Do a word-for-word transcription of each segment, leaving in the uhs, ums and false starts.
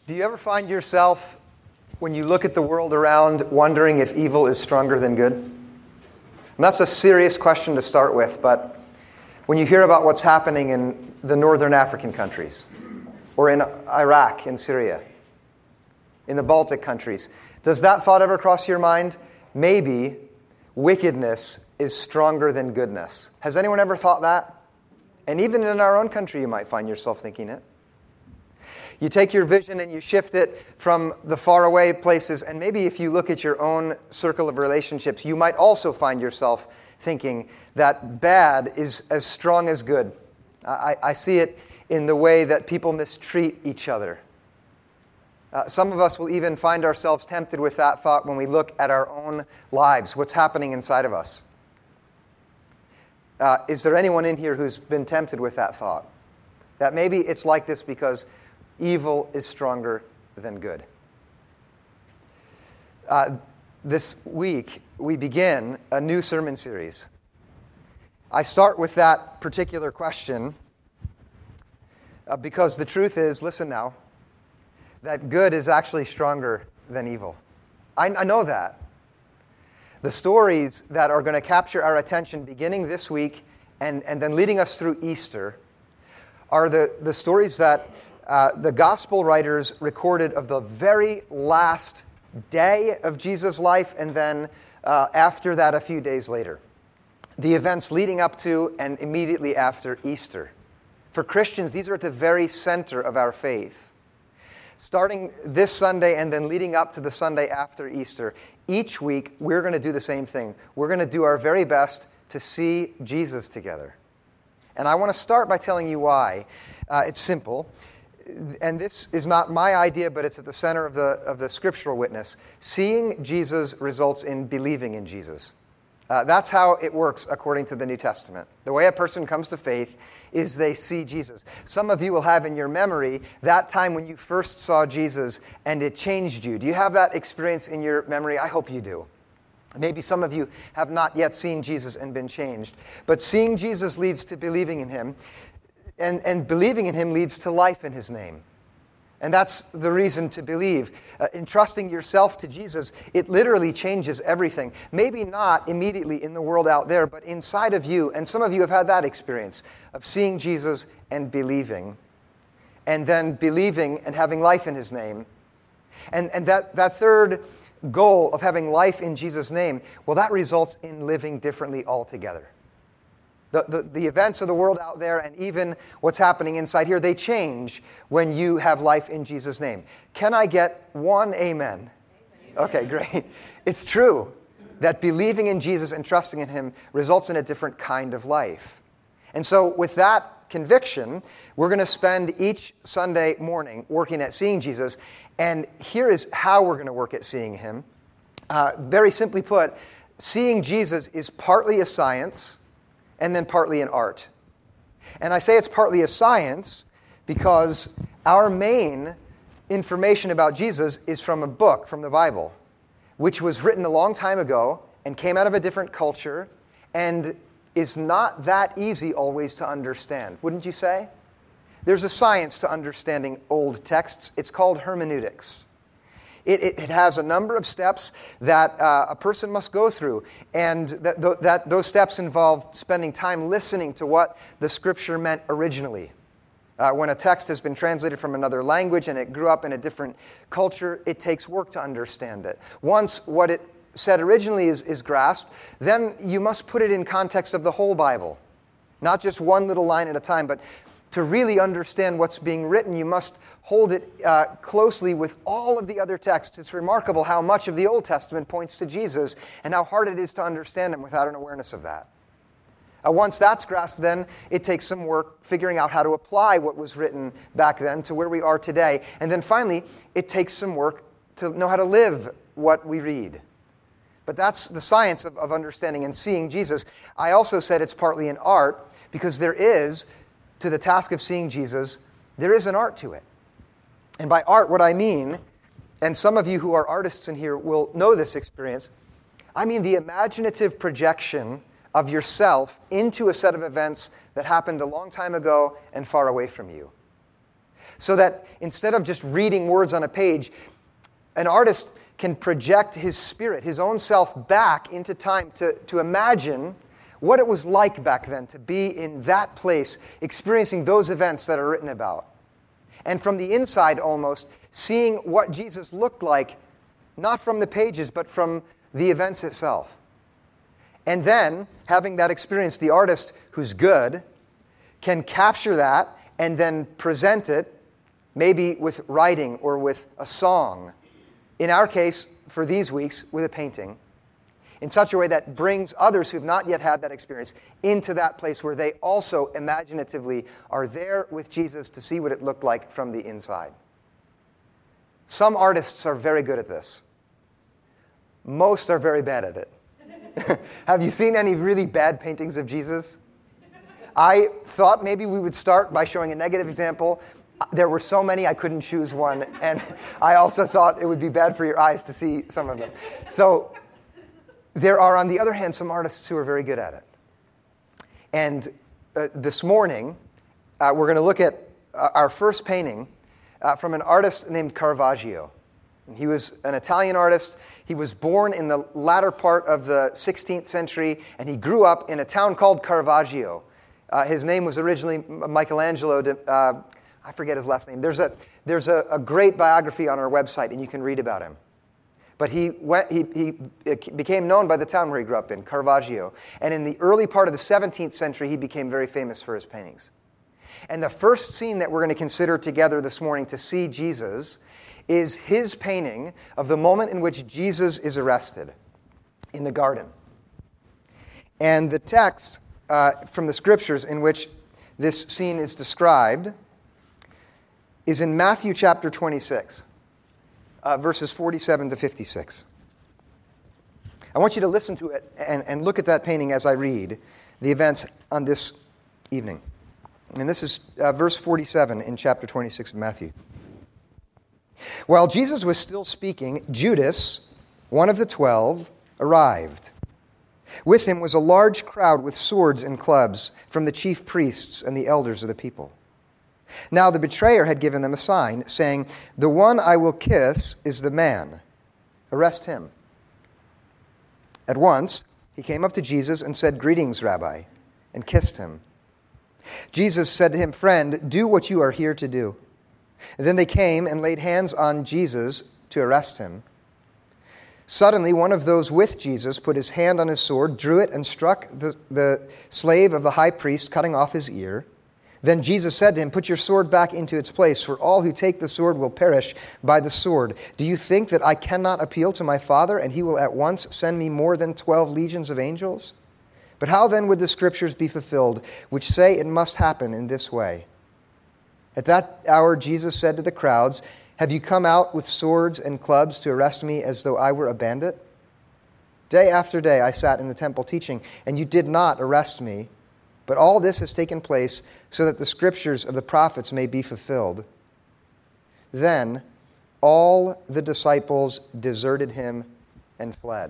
Do you ever find yourself, when you look at the world around, wondering if evil is stronger than good? And that's a serious question to start with, but when you hear about what's happening in the northern African countries, or in Iraq and Syria, in the Baltic countries, does that thought ever cross your mind? Maybe wickedness is stronger than goodness. Has anyone ever thought that? And even in our own country, you might find yourself thinking it. You take your vision and you shift it from the faraway places, and maybe if you look at your own circle of relationships, you might also find yourself thinking that bad is as strong as good. I, I see it in the way that people mistreat each other. Uh, some of us will even find ourselves tempted with that thought when we look at our own lives, what's happening inside of us. Uh, is there anyone in here who's been tempted with that thought? That maybe it's like this because evil is stronger than good. Uh, this week, we begin a new sermon series. I start with that particular question uh, because the truth is, listen now, that good is actually stronger than evil. I, I know that. The stories that are going to capture our attention beginning this week and, and then leading us through Easter are the, the stories that Uh, the gospel writers recorded of the very last day of Jesus' life, and then uh, after that a few days later. The events leading up to and immediately after Easter. For Christians, these are at the very center of our faith. Starting this Sunday and then leading up to the Sunday after Easter, each week we're going to do the same thing. We're going to do our very best to see Jesus together. And I want to start by telling you why. Uh, it's simple. And this is not my idea, but it's at the center of the of the scriptural witness. Seeing Jesus results in believing in Jesus. Uh, that's how it works according to the New Testament. The way a person comes to faith is they see Jesus. Some of you will have in your memory that time when you first saw Jesus and it changed you. Do you have that experience in your memory? I hope you do. Maybe some of you have not yet seen Jesus and been changed. But seeing Jesus leads to believing in him. And, and believing in him leads to life in his name. And that's the reason to believe. Uh, entrusting yourself to Jesus, it literally changes everything. Maybe not immediately in the world out there, but inside of you. And some of you have had that experience of seeing Jesus and believing. And then believing and having life in his name. And, and that, that third goal of having life in Jesus' name, well, that results in living differently altogether. The, the, the events of the world out there and even what's happening inside here, they change when you have life in Jesus' name. Can I get one amen? Amen. Okay, great. It's true that believing in Jesus and trusting in him results in a different kind of life. And so with that conviction, we're going to spend each Sunday morning working at seeing Jesus. And here is how we're going to work at seeing him. Uh, very simply put, seeing Jesus is partly a science and then partly an art. And I say it's partly a science because our main information about Jesus is from a book, from the Bible, which was written a long time ago and came out of a different culture and is not that easy always to understand, wouldn't you say? There's a science to understanding old texts. It's called hermeneutics. It, it, it has a number of steps that uh, a person must go through, and that, th- that those steps involve spending time listening to what the Scripture meant originally. Uh, when a text has been translated from another language and it grew up in a different culture, it takes work to understand it. Once what it said originally is, is grasped, then you must put it in context of the whole Bible, not just one little line at a time, but to really understand what's being written, you must hold it uh, closely with all of the other texts. It's remarkable how much of the Old Testament points to Jesus and how hard it is to understand him without an awareness of that. Uh, once that's grasped, then it takes some work figuring out how to apply what was written back then to where we are today. And then finally, it takes some work to know how to live what we read. But that's the science of, of understanding and seeing Jesus. I also said it's partly an art because there is, to the task of seeing Jesus, there is an art to it. And by art, what I mean, and some of you who are artists in here will know this experience, I mean the imaginative projection of yourself into a set of events that happened a long time ago and far away from you. so that instead of just reading words on a page, an artist can project his spirit, his own self, back into time to, to imagine what it was like back then to be in that place, experiencing those events that are written about. And from the inside almost, seeing what Jesus looked like, not from the pages, but from the events itself. And then, having that experience, the artist who's good can capture that and then present it, maybe with writing or with a song. In our case, for these weeks, with a painting, in such a way that brings others who have not yet had that experience into that place where they also imaginatively are there with Jesus to see what it looked like from the inside. Some artists are very good at this. Most are very bad at it. Have you seen any really bad paintings of Jesus? I thought maybe we would start by showing a negative example. There were so many I couldn't choose one, and I also thought it would be bad for your eyes to see some of them. So there are, on the other hand, some artists who are very good at it. And uh, this morning, uh, we're going to look at uh, our first painting uh, from an artist named Caravaggio. He was an Italian artist. He was born in the latter part of the sixteenth century, and he grew up in a town called Caravaggio. Uh, his name was originally Michelangelo. De, uh, I forget his last name. There's a there's a, a great biography on our website, and you can read about him. But he went, he he became known by the town where he grew up in, Caravaggio. And in the early part of the seventeenth century, he became very famous for his paintings. And the first scene that we're going to consider together this morning to see Jesus is his painting of the moment in which Jesus is arrested in the garden. And the text uh, from the scriptures in which this scene is described is in Matthew chapter twenty-six, uh, verses forty-seven to fifty-six. I want you to listen to it and, and look at that painting as I read the events on this evening. And this is uh, verse forty-seven in chapter twenty-six of Matthew. While Jesus was still speaking, Judas, one of the twelve, arrived. With him was a large crowd with swords and clubs from the chief priests and the elders of the people. Now the betrayer had given them a sign, saying, "The one I will kiss is the man. Arrest him." At once he came up to Jesus and said, "Greetings, Rabbi," and kissed him. Jesus said to him, "Friend, do what you are here to do." And then they came and laid hands on Jesus to arrest him. Suddenly, one of those with Jesus put his hand on his sword, drew it, and struck the, the slave of the high priest, cutting off his ear. Then Jesus said to him, "Put your sword back into its place, for all who take the sword will perish by the sword. Do you think that I cannot appeal to my Father, and he will at once send me more than twelve legions of angels? But how then would the scriptures be fulfilled, which say it must happen in this way?" At that hour Jesus said to the crowds, "Have you come out with swords and clubs to arrest me as though I were a bandit? Day after day I sat in the temple teaching, and you did not arrest me. But all this has taken place so that the scriptures of the prophets may be fulfilled." Then all the disciples deserted him and fled.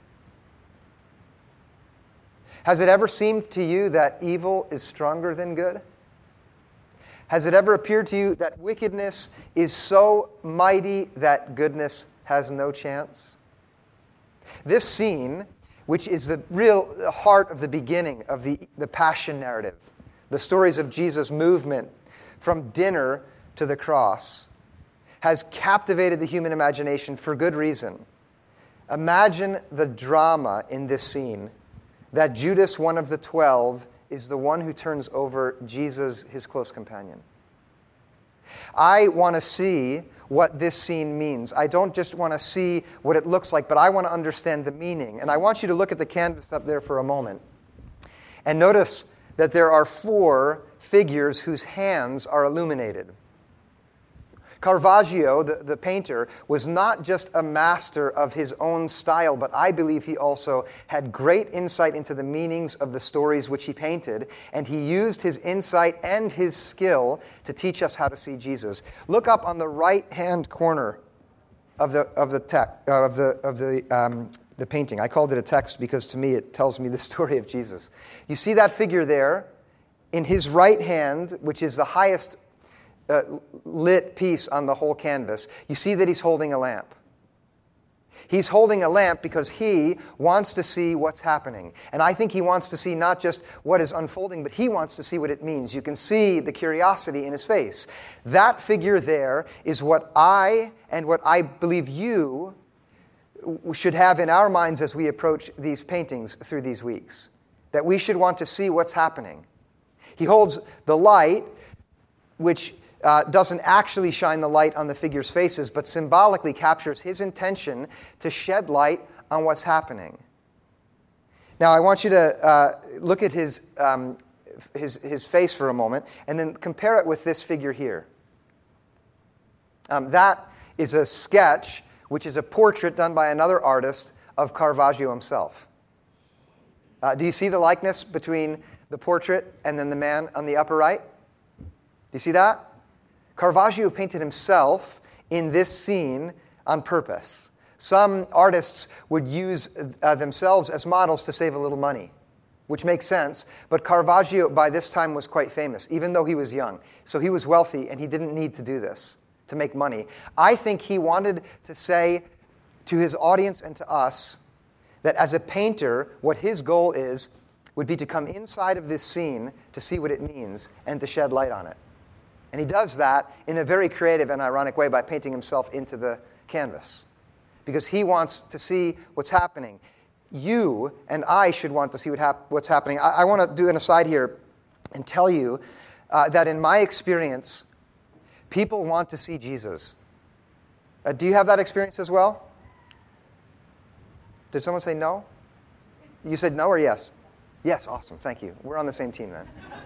Has it ever seemed to you that evil is stronger than good? Has it ever appeared to you that wickedness is so mighty that goodness has no chance? This scene, which is the real heart of the beginning of the, the Passion narrative, the stories of Jesus' movement from dinner to the cross, has captivated the human imagination for good reason. Imagine the drama in this scene, that Judas, one of the twelve, is the one who turns over Jesus, his close companion. I want to see what this scene means. I don't just want to see what it looks like, but I want to understand the meaning. And I want you to look at the canvas up there for a moment. And notice that there are four figures whose hands are illuminated. Caravaggio, the, the painter, was not just a master of his own style, but I believe he also had great insight into the meanings of the stories which he painted, and he used his insight and his skill to teach us how to see Jesus. Look up on the right-hand corner of the of the text uh, of the of the um, the painting. I called it a text because to me it tells me the story of Jesus. You see that figure there, in his right hand, which is the highest uh, lit piece on the whole canvas, you see that he's holding a lamp. He's holding a lamp because he wants to see what's happening. And I think he wants to see not just what is unfolding, but he wants to see what it means. You can see the curiosity in his face. That figure there is what I and what I believe you should have in our minds as we approach these paintings through these weeks. That we should want to see what's happening. He holds the light, which Uh, doesn't actually shine the light on the figure's faces, but symbolically captures his intention to shed light on what's happening. Now, I want you to uh, look at his, um, his, his face for a moment, and then compare it with this figure here. Um, that is a sketch, which is a portrait done by another artist of Caravaggio himself. Uh, do you see the likeness between the portrait and then the man on the upper right? Do you see that? Caravaggio painted himself in this scene on purpose. Some artists would use uh, themselves as models to save a little money, which makes sense. But Caravaggio, by this time, was quite famous, even though he was young. So he was wealthy, and he didn't need to do this to make money. I think he wanted to say to his audience and to us that as a painter, what his goal is would be to come inside of this scene to see what it means and to shed light on it. And he does that in a very creative and ironic way by painting himself into the canvas. Because he wants to see what's happening. You and I should want to see what hap- what's happening. I, I want to do an aside here and tell you uh, that in my experience, people want to see Jesus. Uh, do you have that experience as well? Did someone say no? You said no or yes? Yes, awesome, thank you. We're on the same team then.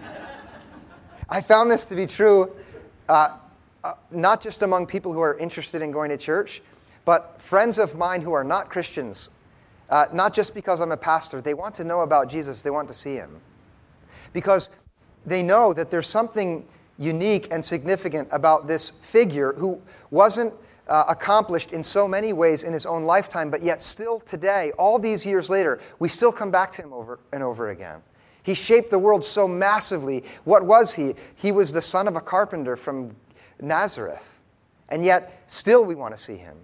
I found this to be true uh, uh, not just among people who are interested in going to church, but friends of mine who are not Christians. Uh, not just because I'm a pastor. They want to know about Jesus. They want to see him. Because they know that there's something unique and significant about this figure who wasn't uh, accomplished in so many ways in his own lifetime, but yet still today, all these years later, we still come back to him over and over again. He shaped the world so massively. What was he? He was the son of a carpenter from Nazareth. And yet, still we want to see him.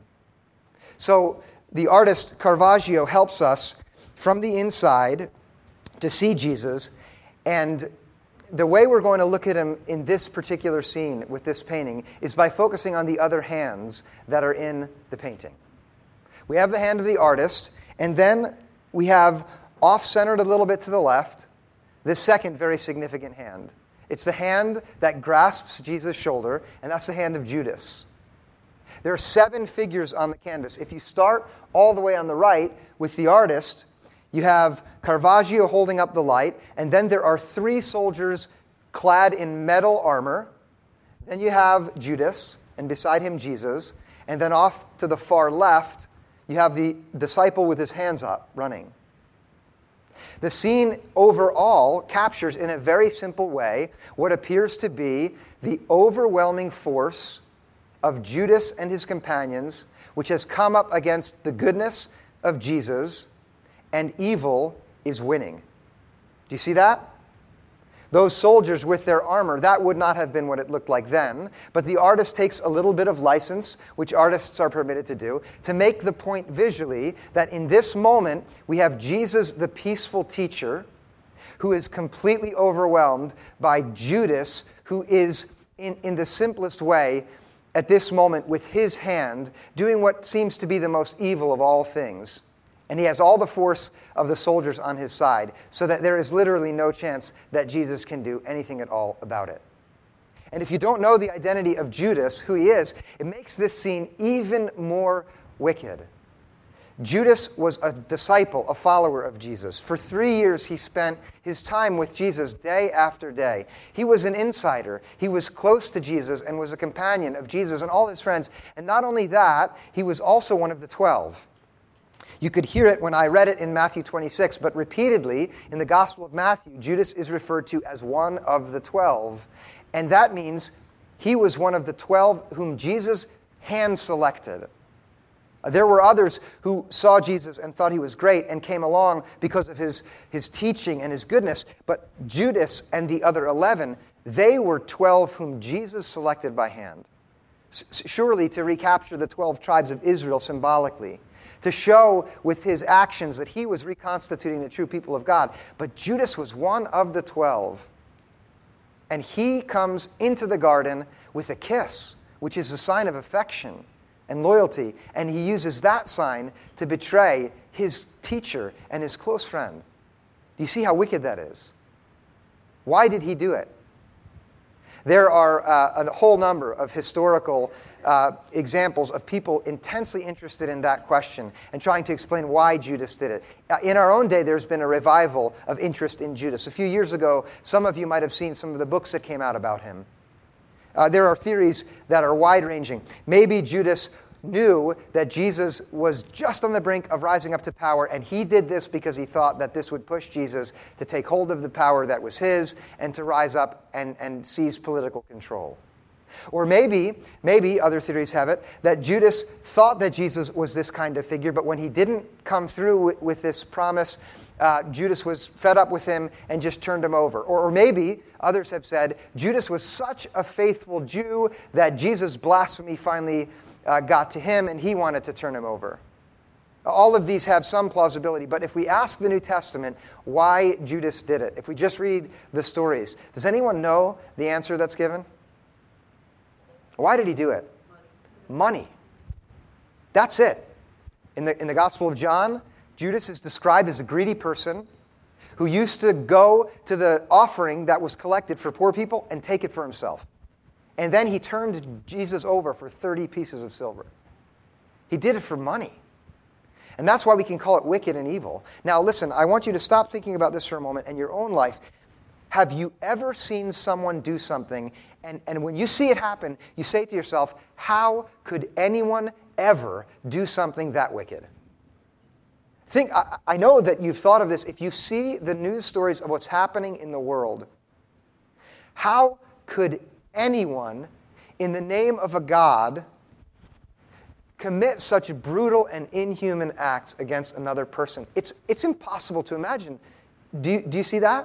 So, the artist Caravaggio helps us from the inside to see Jesus. And the way we're going to look at him in this particular scene with this painting is by focusing on the other hands that are in the painting. We have the hand of the artist, and then we have off-centered a little bit to the left, this second very significant hand. It's the hand that grasps Jesus' shoulder, and that's the hand of Judas. There are seven figures on the canvas. If you start all the way on the right with the artist, you have Caravaggio holding up the light, and then there are three soldiers clad in metal armor. Then you have Judas, and beside him Jesus, and then off to the far left, you have the disciple with his hands up, running. The scene overall captures in a very simple way what appears to be the overwhelming force of Judas and his companions, which has come up against the goodness of Jesus, and evil is winning. Do you see that? Those soldiers with their armor, that would not have been what it looked like then, but the artist takes a little bit of license, which artists are permitted to do, to make the point visually that in this moment we have Jesus, the peaceful teacher, who is completely overwhelmed by Judas, who is, in, in the simplest way, at this moment with his hand, doing what seems to be the most evil of all things. And he has all the force of the soldiers on his side, so that there is literally no chance that Jesus can do anything at all about it. And if you don't know the identity of Judas, who he is, it makes this scene even more wicked. Judas was a disciple, a follower of Jesus. For three years, he spent his time with Jesus day after day. He was an insider. He was close to Jesus and was a companion of Jesus and all his friends. And not only that, he was also one of the twelve. You could hear it when I read it in Matthew twenty-six, but repeatedly in the Gospel of Matthew, Judas is referred to as one of the twelve. And that means he was one of the twelve whom Jesus hand-selected. There were others who saw Jesus and thought he was great and came along because of his, his teaching and his goodness. But Judas and the other eleven They were twelve whom Jesus selected by hand, S- surely to recapture the twelve tribes of Israel symbolically, to show with his actions that he was reconstituting the true people of God. But Judas was one of the twelve. And he comes into the garden with a kiss, which is a sign of affection and loyalty. And he uses that sign to betray his teacher and his close friend. Do you see how wicked that is? Why did he do it? There are uh, a whole number of historical uh, examples of people intensely interested in that question and trying to explain why Judas did it. Uh, in our own day, there's been a revival of interest in Judas. A few years ago, some of you might have seen some of the books that came out about him. Uh, there are theories that are wide-ranging. Maybe Judas knew that Jesus was just on the brink of rising up to power, and he did this because he thought that this would push Jesus to take hold of the power that was his and to rise up and, and seize political control. Or maybe, maybe, other theories have it, that Judas thought that Jesus was this kind of figure, but when he didn't come through with, with this promise, uh, Judas was fed up with him and just turned him over. Or, or maybe, others have said, Judas was such a faithful Jew that Jesus' blasphemy finally Uh, got to him, and he wanted to turn him over. All of these have some plausibility, but if we ask the New Testament why Judas did it, if we just read the stories, does anyone know the answer that's given? Why did he do it? Money. Money. That's it. In the, in the Gospel of John, Judas is described as a greedy person who used to go to the offering that was collected for poor people and take it for himself. And then he turned Jesus over for thirty pieces of silver. He did it for money. And that's why we can call it wicked and evil. Now listen, I want you to stop thinking about this for a moment in your own life. Have you ever seen someone do something, and, and when you see it happen, you say to yourself, how could anyone ever do something that wicked? Think, I, I know that you've thought of this. If you see the news stories of what's happening in the world, how could anyone, in the name of a God, commit such brutal and inhuman acts against another person? It's, it's impossible to imagine. Do you, do you see that?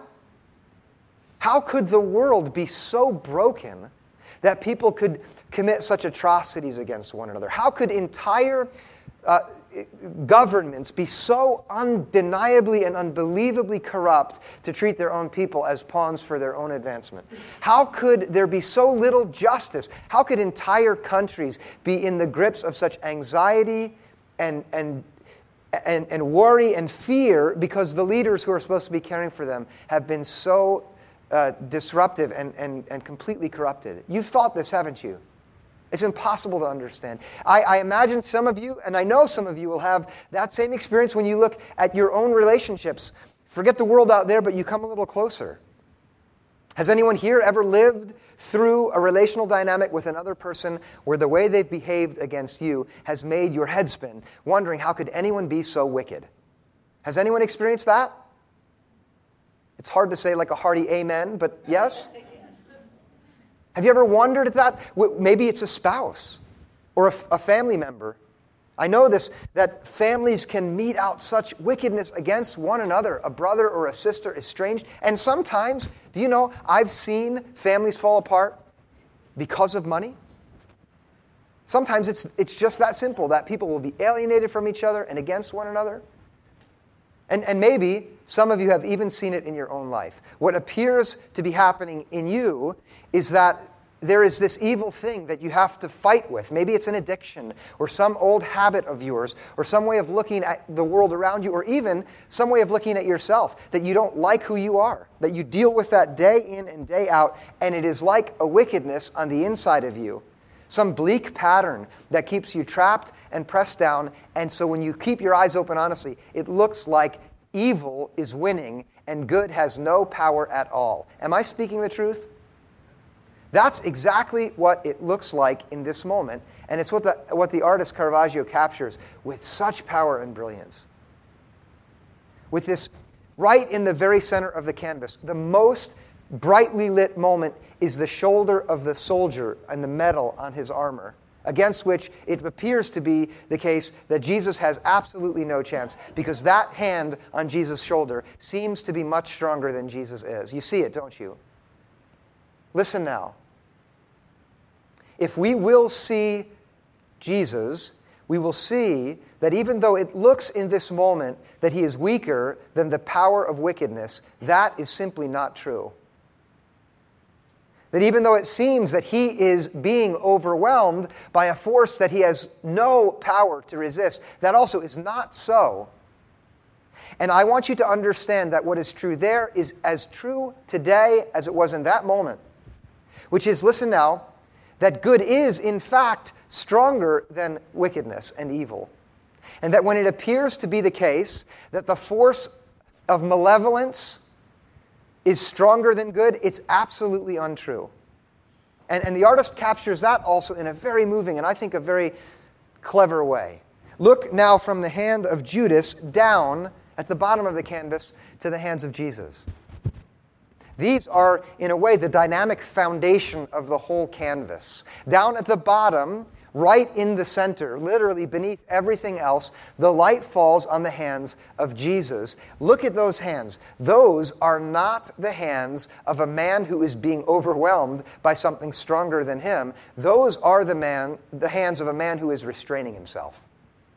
How could the world be so broken that people could commit such atrocities against one another? How could entire uh, governments be so undeniably and unbelievably corrupt to treat their own people as pawns for their own advancement? How could there be so little justice? How could entire countries be in the grips of such anxiety and, and, and, and worry and fear because the leaders who are supposed to be caring for them have been so uh, disruptive and, and, and completely corrupted? You've thought this, haven't you? It's impossible to understand. I, I imagine some of you, and I know some of you will have that same experience when you look at your own relationships. Forget the world out there, but you come a little closer. Has anyone here ever lived through a relational dynamic with another person where the way they've behaved against you has made your head spin, wondering how could anyone be so wicked? Has anyone experienced that? It's hard to say like a hearty amen, but yes? Have you ever wondered at that? Maybe it's a spouse or a, a family member. I know this, that families can mete out such wickedness against one another. A brother or a sister estranged. And sometimes, do you know, I've seen families fall apart because of money. Sometimes it's, it's just that simple, that people will be alienated from each other and against one another. And, and maybe some of you have even seen it in your own life. What appears to be happening in you is that there is this evil thing that you have to fight with. Maybe it's an addiction or some old habit of yours or some way of looking at the world around you or even some way of looking at yourself that you don't like who you are, that you deal with that day in and day out, and it is like a wickedness on the inside of you. Some bleak pattern that keeps you trapped and pressed down. And so when you keep your eyes open honestly, it looks like evil is winning and good has no power at all. Am I speaking the truth? That's exactly what it looks like in this moment. And it's what the, what the artist Caravaggio captures with such power and brilliance. With this right in the very center of the canvas, the most brightly lit moment is the shoulder of the soldier and the metal on his armor, against which it appears to be the case that Jesus has absolutely no chance, because that hand on Jesus' shoulder seems to be much stronger than Jesus is. You see it, don't you? listen now. If we will see Jesus, we will see that even though it looks in this moment that he is weaker than the power of wickedness, that is simply not true. That even though it seems that he is being overwhelmed by a force that he has no power to resist, that also is not so. And I want you to understand that what is true there is as true today as it was in that moment. Which is, listen now, that good is, in fact, stronger than wickedness and evil. And that when it appears to be the case that the force of malevolence is stronger than good, it's absolutely untrue. And, and the artist captures that also in a very moving and I think a very clever way. Look now from the hand of Judas down at the bottom of the canvas to the hands of Jesus. These are, in a way, the dynamic foundation of the whole canvas. Down at the bottom, right in the center, literally beneath everything else, the light falls on the hands of Jesus. Look at those hands. Those are not the hands of a man who is being overwhelmed by something stronger than him. Those are the man, the hands of a man who is restraining himself.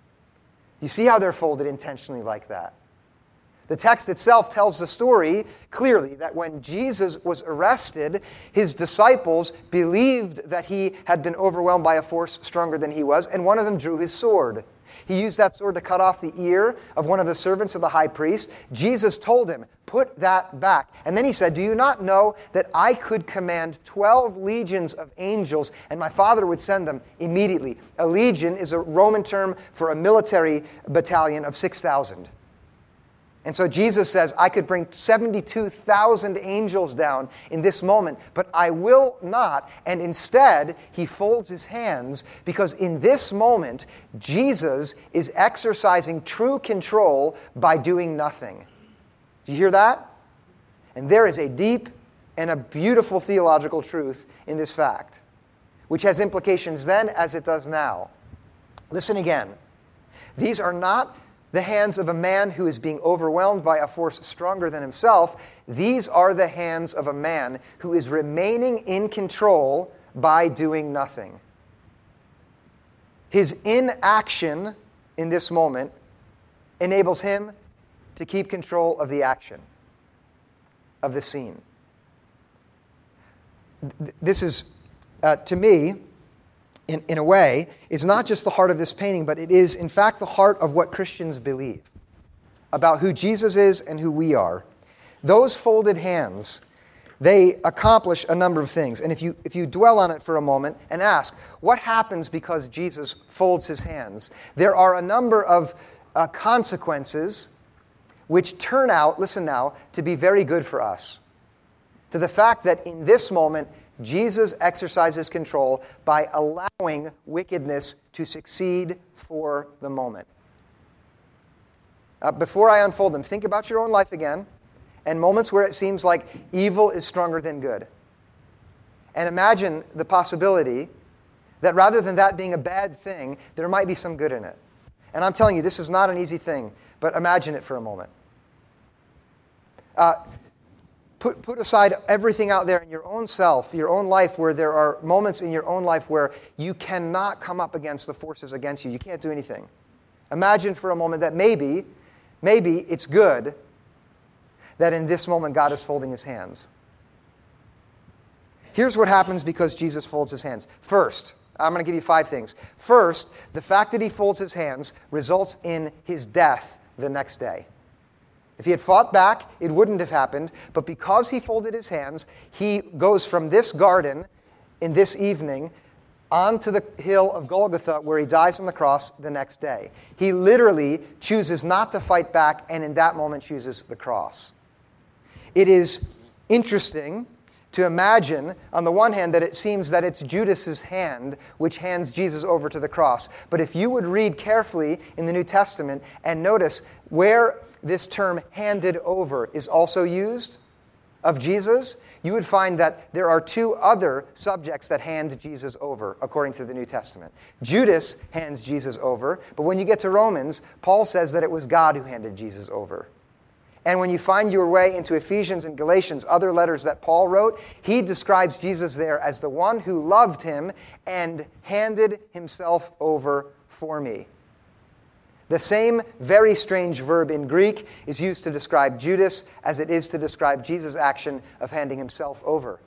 You see how they're folded intentionally like that? The text itself tells the story clearly that when Jesus was arrested, his disciples believed that he had been overwhelmed by a force stronger than he was, and one of them drew his sword. He used that sword to cut off the ear of one of the servants of the high priest. Jesus told him, "Put that back." And then he said, "Do you not know that I could command twelve legions of angels, and my Father would send them immediately?" A legion is a Roman term for a military battalion of six thousand. And so Jesus says, I could bring seventy-two thousand angels down in this moment, but I will not. And instead, he folds his hands because in this moment, Jesus is exercising true control by doing nothing. Do you hear that? And there is a deep and a beautiful theological truth in this fact, which has implications then as it does now. Listen again. These are not the hands of a man who is being overwhelmed by a force stronger than himself. These are the hands of a man who is remaining in control by doing nothing. His inaction in this moment enables him to keep control of the action, of the scene. This is, uh, to me, In, in a way, is not just the heart of this painting, but it is, in fact, the heart of what Christians believe about who Jesus is and who we are. Those folded hands, they accomplish a number of things. And if you, if you dwell on it for a moment and ask, what happens because Jesus folds his hands? There are a number of uh, consequences which turn out, listen now, to be very good for us. To the fact that in this moment, Jesus exercises control by allowing wickedness to succeed for the moment. Uh, before I unfold them, think about your own life again and moments where it seems like evil is stronger than good. And imagine the possibility that rather than that being a bad thing, there might be some good in it. And I'm telling you, this is not an easy thing, but imagine it for a moment. Uh, Put, put aside everything out there in your own self, your own life, where there are moments in your own life where you cannot come up against the forces against you. You can't do anything. Imagine for a moment that maybe, maybe it's good that in this moment God is folding his hands. Here's what happens because Jesus folds his hands. First, I'm going to give you five things. First, the fact that he folds his hands results in his death the next day. If he had fought back, it wouldn't have happened. But because he folded his hands, he goes from this garden in this evening onto the hill of Golgotha where he dies on the cross the next day. He literally chooses not to fight back and in that moment chooses the cross. It is interesting to imagine, on the one hand, that it seems that it's Judas's hand which hands Jesus over to the cross. But if you would read carefully in the New Testament and notice where this term handed over is also used of Jesus, you would find that there are two other subjects that hand Jesus over, according to the New Testament. Judas hands Jesus over, but when you get to Romans, Paul says that it was God who handed Jesus over. And when you find your way into Ephesians and Galatians, other letters that Paul wrote, he describes Jesus there as the one who loved him and handed himself over for me. The same very strange verb in Greek is used to describe Judas as it is to describe Jesus' action of handing himself over.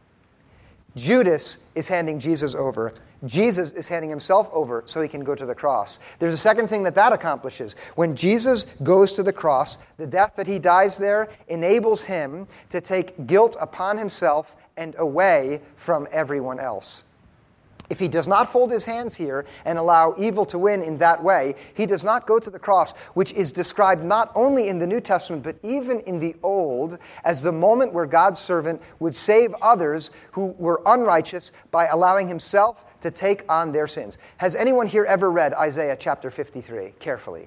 Judas is handing Jesus over. Jesus is handing himself over so he can go to the cross. There's a second thing that that accomplishes. When Jesus goes to the cross, the death that he dies there enables him to take guilt upon himself and away from everyone else. If he does not fold his hands here and allow evil to win in that way, he does not go to the cross, which is described not only in the New Testament, but even in the Old, as the moment where God's servant would save others who were unrighteous by allowing himself to take on their sins. Has anyone here ever read Isaiah chapter fifty-three carefully?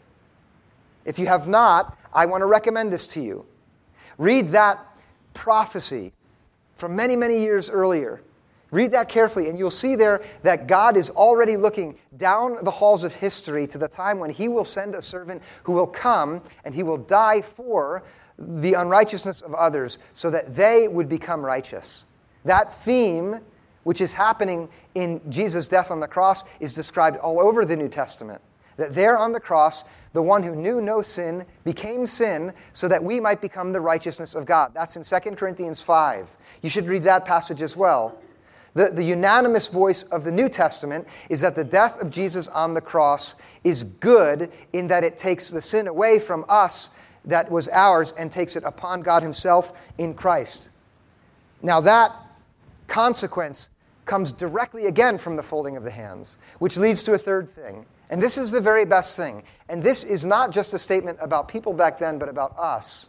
If you have not, I want to recommend this to you. Read that prophecy from many, many years earlier. Read that carefully, and you'll see there that God is already looking down the halls of history to the time when he will send a servant who will come and he will die for the unrighteousness of others so that they would become righteous. That theme, which is happening in Jesus' death on the cross, is described all over the New Testament. That there on the cross, the one who knew no sin became sin so that we might become the righteousness of God. That's in Second Corinthians five. You should read that passage as well. The, the unanimous voice of the New Testament is that the death of Jesus on the cross is good in that it takes the sin away from us that was ours and takes it upon God himself in Christ. Now that consequence comes directly again from the folding of the hands, which leads to a third thing. And this is the very best thing. And this is not just a statement about people back then, but about us.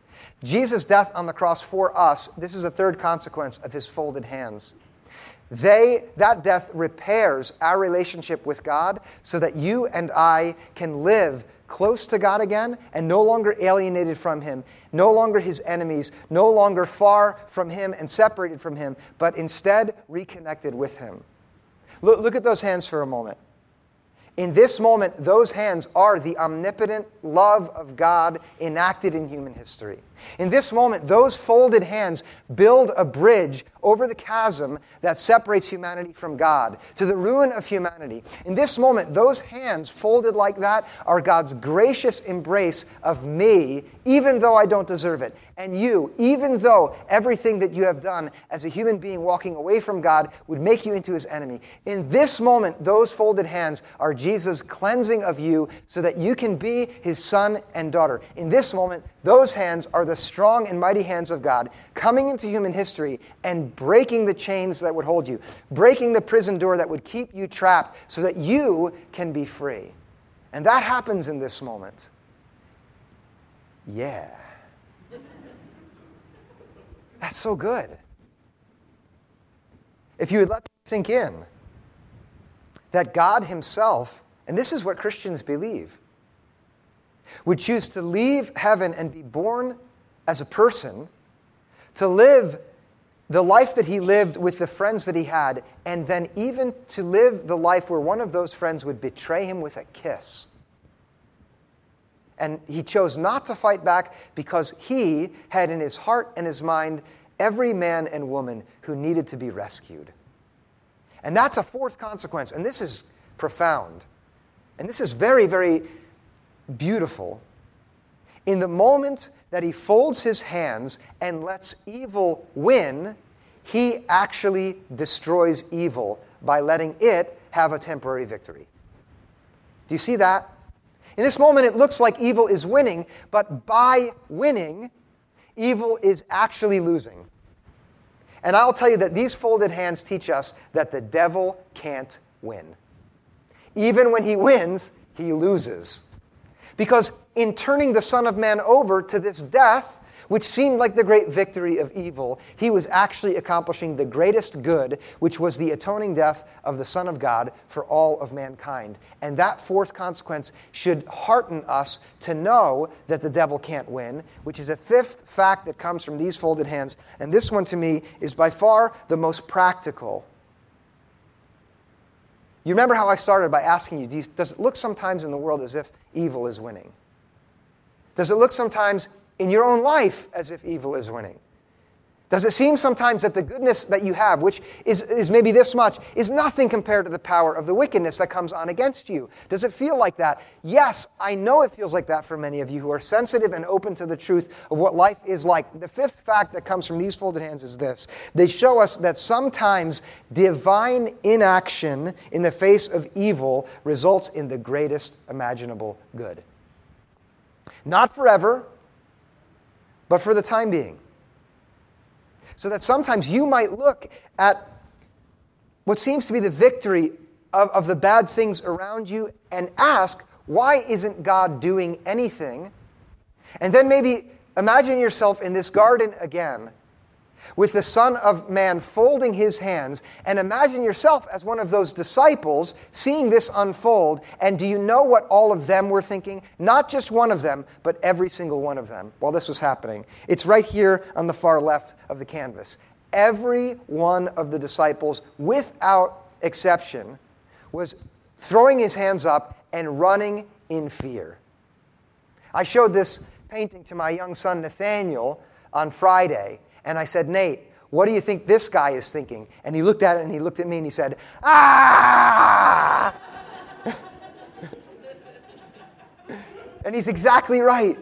Jesus' death on the cross for us, this is a third consequence of his folded hands. They, that death repairs our relationship with God so that you and I can live close to God again and no longer alienated from him, no longer his enemies, no longer far from him and separated from him, but instead reconnected with him. Look, look at those hands for a moment. In this moment, those hands are the omnipotent love of God enacted in human history. In this moment, those folded hands build a bridge over the chasm that separates humanity from God, to the ruin of humanity. In this moment, those hands folded like that are God's gracious embrace of me, even though I don't deserve it. And you, even though everything that you have done as a human being walking away from God would make you into his enemy. In this moment, those folded hands are Jesus' cleansing of you so that you can be his son and daughter. In this moment, those hands are the strong and mighty hands of God coming into human history and breaking the chains that would hold you, breaking the prison door that would keep you trapped so that you can be free. And that happens in this moment. Yeah. That's so good. If you would let that sink in, that God himself, and this is what Christians believe, would choose to leave heaven and be born as a person, to live the life that he lived with the friends that he had, and then even to live the life where one of those friends would betray him with a kiss. And he chose not to fight back because he had in his heart and his mind every man and woman who needed to be rescued. And that's a fourth consequence, and this is profound. And this is very, very beautiful. In the moment that he folds his hands and lets evil win, he actually destroys evil by letting it have a temporary victory. Do you see that? In this moment, it looks like evil is winning, but by winning, evil is actually losing. And I'll tell you that these folded hands teach us that the devil can't win. Even when he wins, he loses. Because in turning the Son of Man over to this death, which seemed like the great victory of evil, he was actually accomplishing the greatest good, which was the atoning death of the Son of God for all of mankind. And that fourth consequence should hearten us to know that the devil can't win, which is a fifth fact that comes from these folded hands. And this one, to me, is by far the most practical. You remember how I started by asking you, do you, does it look sometimes in the world as if evil is winning? Does it look sometimes in your own life as if evil is winning? Does it seem sometimes that the goodness that you have, which is, is maybe this much, is nothing compared to the power of the wickedness that comes on against you? Does it feel like that? Yes, I know it feels like that for many of you who are sensitive and open to the truth of what life is like. The fifth fact that comes from these folded hands is this. They show us that sometimes divine inaction in the face of evil results in the greatest imaginable good. Not forever, but for the time being. So that sometimes you might look at what seems to be the victory of, of the bad things around you and ask, why isn't God doing anything? And then maybe imagine yourself in this garden again with the Son of Man folding his hands, and imagine yourself as one of those disciples seeing this unfold. And do you know what all of them were thinking? Not just one of them, but every single one of them while this was happening. It's right here on the far left of the canvas. Every one of the disciples, without exception, was throwing his hands up and running in fear. I showed this painting to my young son Nathaniel on Friday. And I said, Nate, what do you think this guy is thinking? And he looked at it and he looked at me and he said, ah! And he's exactly right.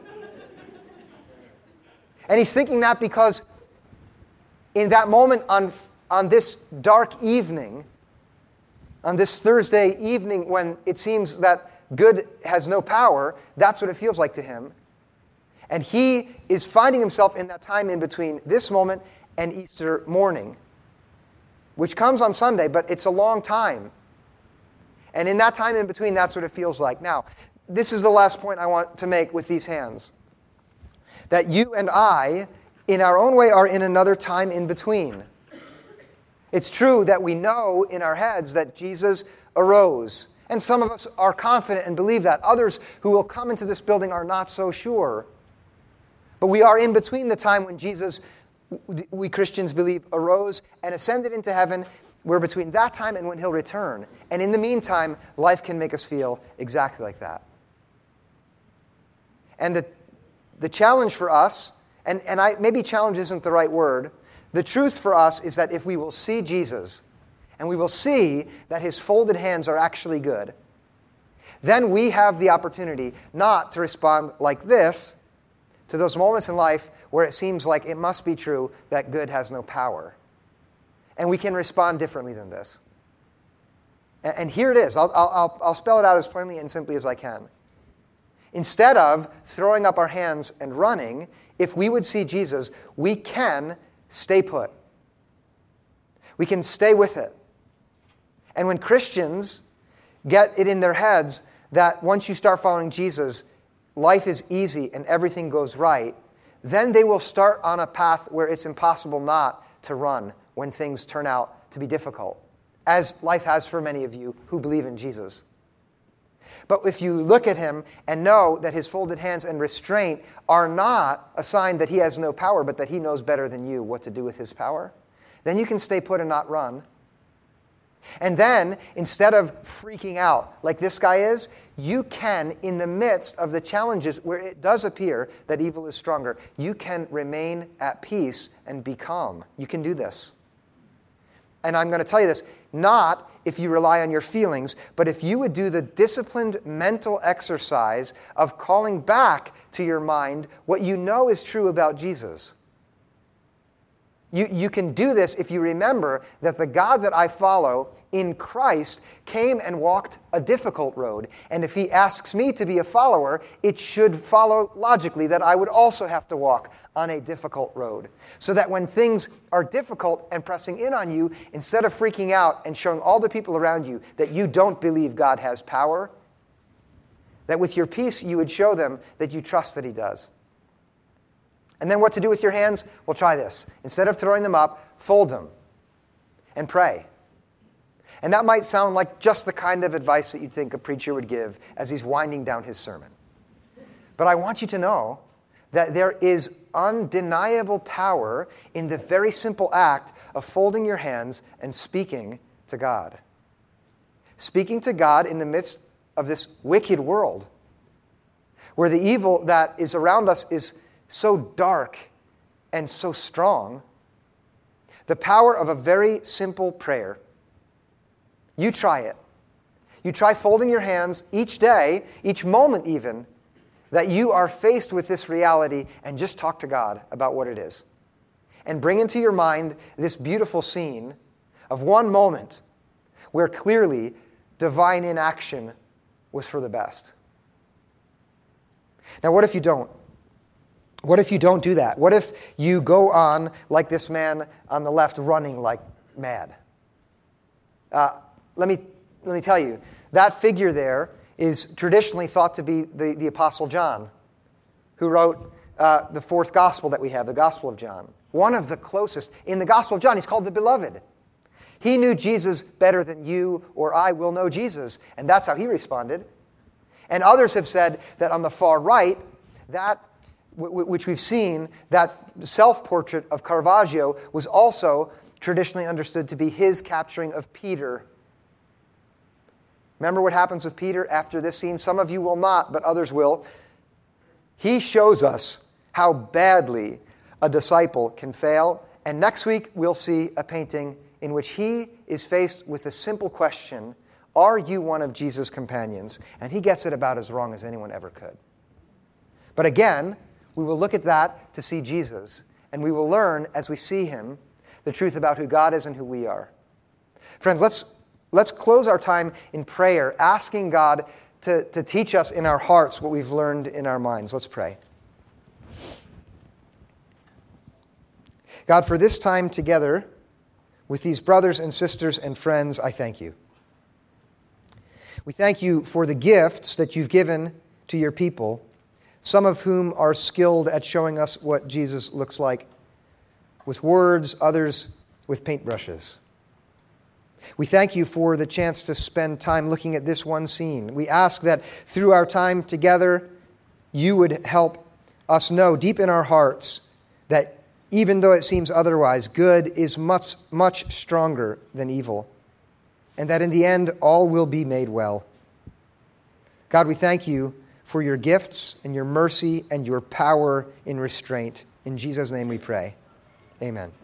And he's thinking that because in that moment on, on this dark evening, on this Thursday evening when it seems that good has no power, that's what it feels like to him. And he is finding himself in that time in between this moment and Easter morning, which comes on Sunday, but it's a long time. And in that time in between, that's what it feels like. Now, this is the last point I want to make with these hands. That you and I, in our own way, are in another time in between. It's true that we know in our heads that Jesus arose. And some of us are confident and believe that. Others who will come into this building are not so sure. But we are in between the time when Jesus, we Christians believe, arose and ascended into heaven. We're between that time and when he'll return. And in the meantime, life can make us feel exactly like that. And the, the challenge for us, and, and I, maybe challenge isn't the right word, the truth for us is that if we will see Jesus, and we will see that his folded hands are actually good, then we have the opportunity not to respond like this, to those moments in life where it seems like it must be true that good has no power. And we can respond differently than this. And here it is. I'll, I'll, I'll spell it out as plainly and simply as I can. Instead of throwing up our hands and running, if we would see Jesus, we can stay put. We can stay with it. And when Christians get it in their heads that once you start following Jesus, life is easy and everything goes right, then they will start on a path where it's impossible not to run when things turn out to be difficult, as life has for many of you who believe in Jesus. But if you look at him and know that his folded hands and restraint are not a sign that he has no power, but that he knows better than you what to do with his power, then you can stay put and not run. And then, instead of freaking out like this guy is, you can, in the midst of the challenges where it does appear that evil is stronger, you can remain at peace and be calm. You can do this. And I'm going to tell you this, not if you rely on your feelings, but if you would do the disciplined mental exercise of calling back to your mind what you know is true about Jesus. You, you can do this if you remember that the God that I follow in Christ came and walked a difficult road. And if he asks me to be a follower, it should follow logically that I would also have to walk on a difficult road. So that when things are difficult and pressing in on you, instead of freaking out and showing all the people around you that you don't believe God has power, that with your peace you would show them that you trust that he does. And then what to do with your hands? Well, try this. Instead of throwing them up, fold them and pray. And that might sound like just the kind of advice that you'd think a preacher would give as he's winding down his sermon. But I want you to know that there is undeniable power in the very simple act of folding your hands and speaking to God. Speaking to God in the midst of this wicked world, where the evil that is around us is so dark and so strong. The power of a very simple prayer. You try it. You try folding your hands each day, each moment even, that you are faced with this reality, and just talk to God about what it is. And bring into your mind this beautiful scene of one moment where clearly divine inaction was for the best. Now, what if you don't? What if you don't do that? What if you go on like this man on the left, running like mad? Uh, let me, let me tell you, that figure there is traditionally thought to be the, the Apostle John, who wrote uh, the fourth gospel that we have, the Gospel of John. One of the closest. In the Gospel of John, he's called the Beloved. He knew Jesus better than you or I will know Jesus, and that's how he responded. And others have said that on the far right, that which we've seen, that self-portrait of Caravaggio was also traditionally understood to be his capturing of Peter. Remember what happens with Peter after this scene? Some of you will not, but others will. He shows us how badly a disciple can fail. And next week, we'll see a painting in which he is faced with the simple question, are you one of Jesus' companions? And he gets it about as wrong as anyone ever could. But again, we will look at that to see Jesus, and we will learn as we see him the truth about who God is and who we are. Friends, let's, let's close our time in prayer, asking God to, to teach us in our hearts what we've learned in our minds. Let's pray. God, for this time together with these brothers and sisters and friends, I thank you. We thank you for the gifts that you've given to your people, some of whom are skilled at showing us what Jesus looks like with words, others with paintbrushes. We thank you for the chance to spend time looking at this one scene. We ask that through our time together, you would help us know deep in our hearts that even though it seems otherwise, good is much, much stronger than evil, and that in the end, all will be made well. God, we thank you for your gifts and your mercy and your power in restraint. In Jesus' name we pray. Amen.